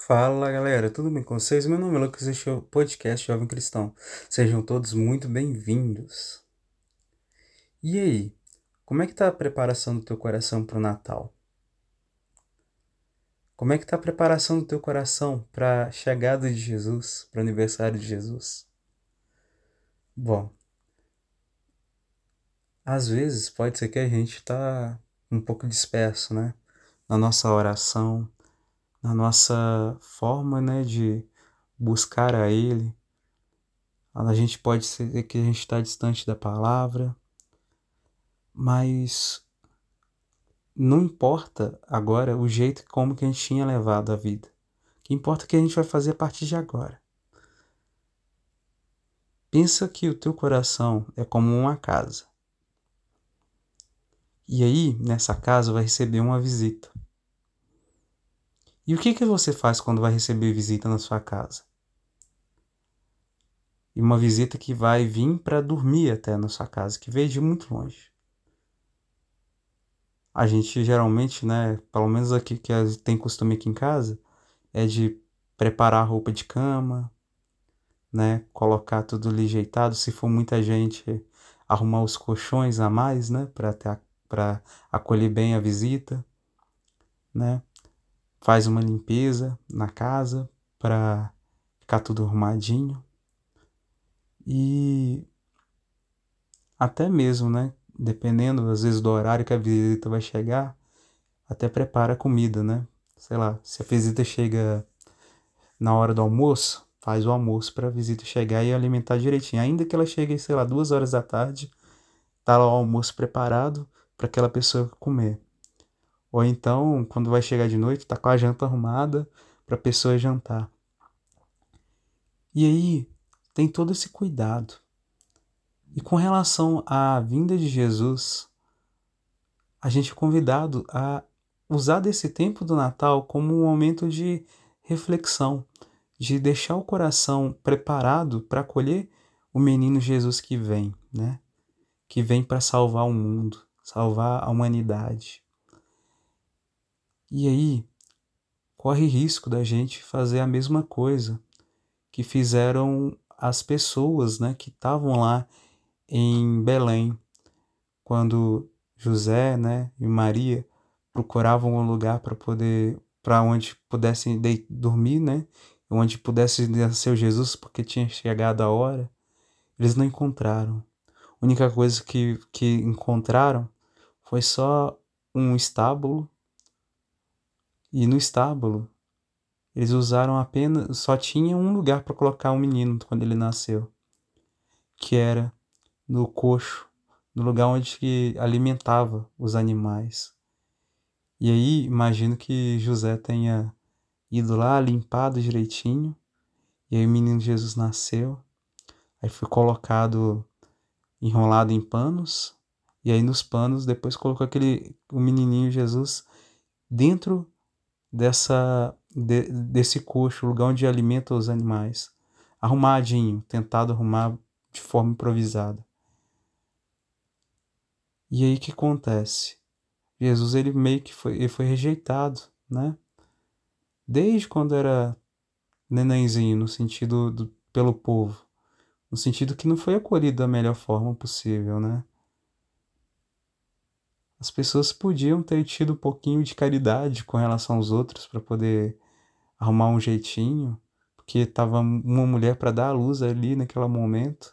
Fala galera, tudo bem com vocês? Meu nome é Lucas e este é o podcast Jovem Cristão. Sejam todos muito bem-vindos. E aí, como é que tá a preparação do teu coração para o Natal? Como é que tá a preparação do teu coração para a chegada de Jesus, para o aniversário de Jesus? Bom, às vezes pode ser que a gente tá um pouco disperso, né? Na nossa oração, na nossa forma, né, de buscar a Ele. A gente pode ser que a gente está distante da palavra, mas não importa agora o jeito como que a gente tinha levado a vida. O que importa é o que a gente vai fazer a partir de agora. Pensa que o teu coração é como uma casa. E aí, nessa casa, vai receber uma visita. E o que você faz quando vai receber visita na sua casa? E uma visita que vai vir para dormir até na sua casa, que veio de muito longe. A gente geralmente, né, pelo menos aqui que tem costume aqui em casa, é de preparar a roupa de cama, né? Colocar tudo ali ajeitado. Se for muita gente, arrumar os colchões a mais, né? Para acolher bem a visita, né? Faz uma limpeza na casa para ficar tudo arrumadinho. E até mesmo, né? Dependendo, às vezes, do horário que a visita vai chegar, até prepara a comida, né? Sei lá, se a visita chega na hora do almoço, faz o almoço para a visita chegar e alimentar direitinho. Ainda que ela chegue, sei lá, 2 horas da tarde, tá lá o almoço preparado para aquela pessoa comer. Ou então, quando vai chegar de noite, tá com a janta arrumada para a pessoa jantar. E aí, tem todo esse cuidado. E com relação à vinda de Jesus, a gente é convidado a usar desse tempo do Natal como um momento de reflexão, de deixar o coração preparado para acolher o menino Jesus que vem, né? Que vem para salvar o mundo, salvar a humanidade. E aí, corre risco da gente fazer a mesma coisa que fizeram as pessoas, né, que estavam lá em Belém, quando José, né, e Maria procuravam um lugar para onde pudessem dormir, né, onde pudesse nascer o Jesus, porque tinha chegado a hora. Eles não encontraram. A única coisa que encontraram foi só um estábulo, e no estábulo eles usaram apenas, só tinha um lugar para colocar o menino quando ele nasceu, que era no coxo, no lugar onde que alimentava os animais. E aí, imagino que José tenha ido lá, limpado direitinho, e aí o menino Jesus nasceu, aí foi colocado, enrolado em panos, e aí nos panos depois colocou o menininho Jesus dentro desse coxo, lugar onde alimenta os animais, arrumadinho, tentado arrumar de forma improvisada. E aí o que acontece? Jesus, ele meio que ele foi rejeitado, né? Desde quando era nenenzinho, no sentido pelo povo, no sentido que não foi acolhido da melhor forma possível, né? As pessoas podiam ter tido um pouquinho de caridade com relação aos outros para poder arrumar um jeitinho, porque estava uma mulher para dar à luz ali naquele momento.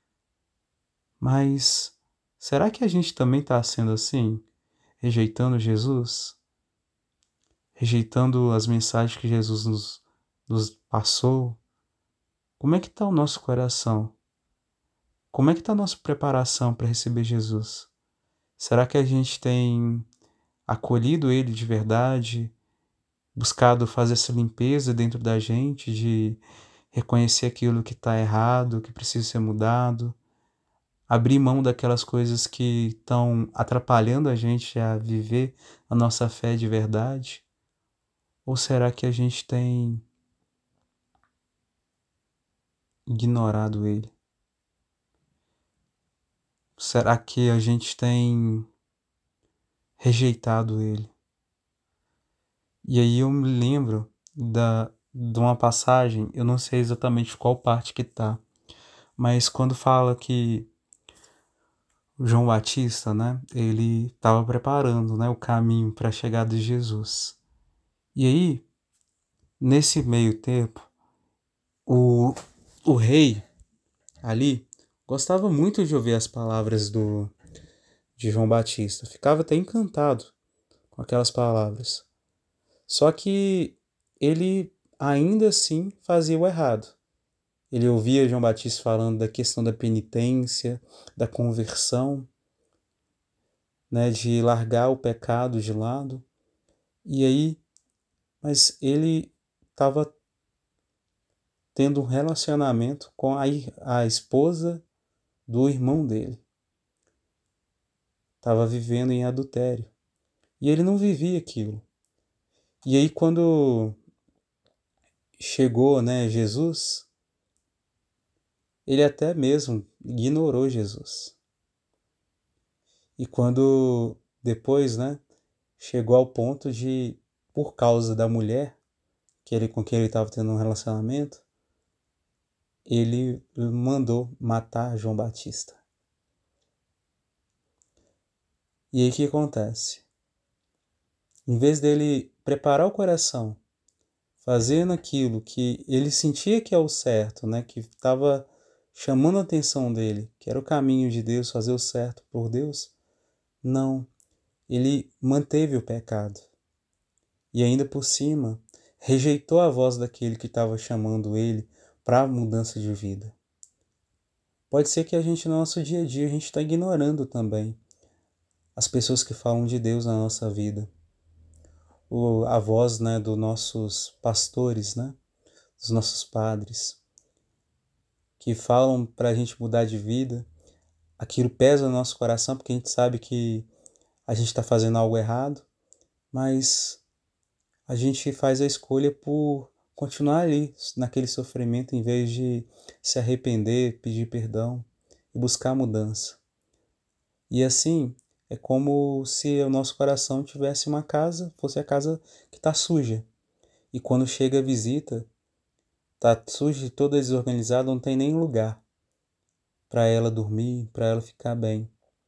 Mas será que a gente também está sendo assim, rejeitando Jesus? Rejeitando as mensagens que Jesus nos passou? Como é que está o nosso coração? Como é que está a nossa preparação para receber Jesus? Será que a gente tem acolhido Ele de verdade, buscado fazer essa limpeza dentro da gente, de reconhecer aquilo que está errado, que precisa ser mudado, abrir mão daquelas coisas que estão atrapalhando a gente a viver a nossa fé de verdade? Ou será que a gente tem ignorado Ele? Será que a gente tem rejeitado Ele? E aí eu me lembro de uma passagem, eu não sei exatamente qual parte que tá, mas quando fala que o João Batista, né, ele estava preparando, né, o caminho para a chegada de Jesus. E aí, nesse meio tempo, o, o rei ali gostava muito de ouvir as palavras de João Batista, ficava até encantado com aquelas palavras. Só que ele ainda assim fazia o errado. Ele ouvia João Batista falando da questão da penitência, da conversão, né, de largar o pecado de lado. E aí, mas ele estava tendo um relacionamento com a esposa do irmão dele. Estava vivendo em adultério. E ele não vivia aquilo. E aí quando chegou, né, Jesus, ele até mesmo ignorou Jesus. E quando depois, né, chegou ao ponto de, por causa da mulher com quem ele estava tendo um relacionamento, ele mandou matar João Batista. E aí o que acontece? Em vez dele preparar o coração, fazendo aquilo que ele sentia que é o certo, né, que estava chamando a atenção dele, que era o caminho de Deus, fazer o certo por Deus, não, ele manteve o pecado. E ainda por cima, rejeitou a voz daquele que estava chamando ele para a mudança de vida. Pode ser que a gente, no nosso dia a dia, a gente está ignorando também as pessoas que falam de Deus na nossa vida. A voz, né, dos nossos pastores, né, dos nossos padres, que falam para a gente mudar de vida. Aquilo pesa no nosso coração porque a gente sabe que a gente está fazendo algo errado, mas a gente faz a escolha por continuar ali naquele sofrimento em vez de se arrepender, pedir perdão e buscar mudança. E assim é como se o nosso coração tivesse uma casa, fosse a casa que está suja. E quando chega a visita, está suja, toda desorganizada, não tem nem lugar para ela dormir, para ela ficar bem.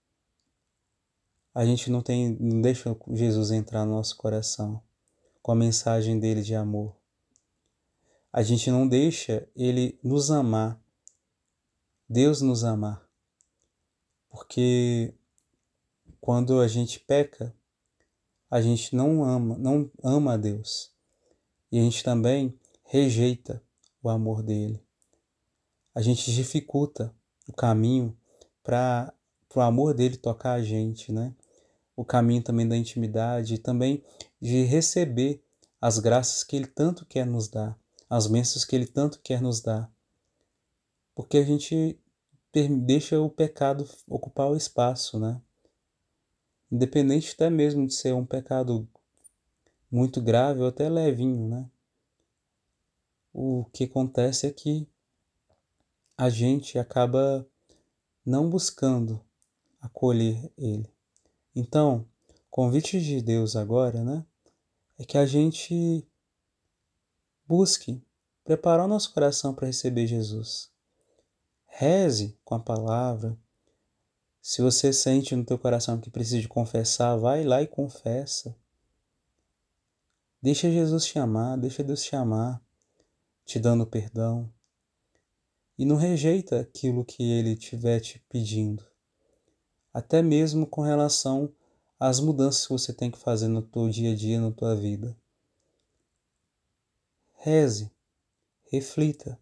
A gente não deixa Jesus entrar no nosso coração com a mensagem dele de amor. A gente não deixa ele nos amar, Deus nos amar. Porque quando a gente peca, a gente não ama a Deus. E a gente também rejeita o amor dele. A gente dificulta o caminho para o amor dele tocar a gente, né? O caminho também da intimidade e também de receber as graças que ele tanto quer nos dar, as bênçãos que ele tanto quer nos dar. Porque a gente deixa o pecado ocupar o espaço, né? Independente até mesmo de ser um pecado muito grave ou até levinho, né? O que acontece é que a gente acaba não buscando acolher ele. Então, o convite de Deus agora, né, é que a gente busque preparar o nosso coração para receber Jesus. Reze com a palavra. Se você sente no teu coração que precisa de confessar, vai lá e confessa. Deixa Jesus te amar, deixa Deus te amar, te dando perdão. E não rejeita aquilo que Ele estiver te pedindo. Até mesmo com relação às mudanças que você tem que fazer no teu dia a dia, na tua vida. Reze, reflita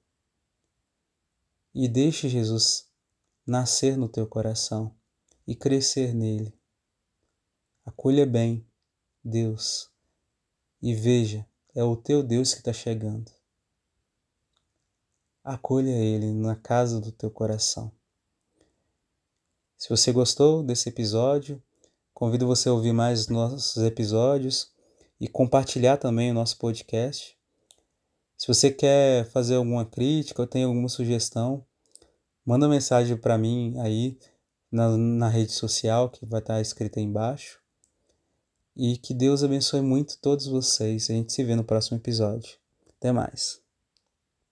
e deixe Jesus nascer no teu coração e crescer nele. Acolha bem Deus e veja, é o teu Deus que está chegando. Acolha Ele na casa do teu coração. Se você gostou desse episódio, convido você a ouvir mais nossos episódios e compartilhar também o nosso podcast. Se você quer fazer alguma crítica ou tem alguma sugestão, manda mensagem para mim aí na rede social que vai estar escrita aí embaixo. E que Deus abençoe muito todos vocês. A gente se vê no próximo episódio. Até mais.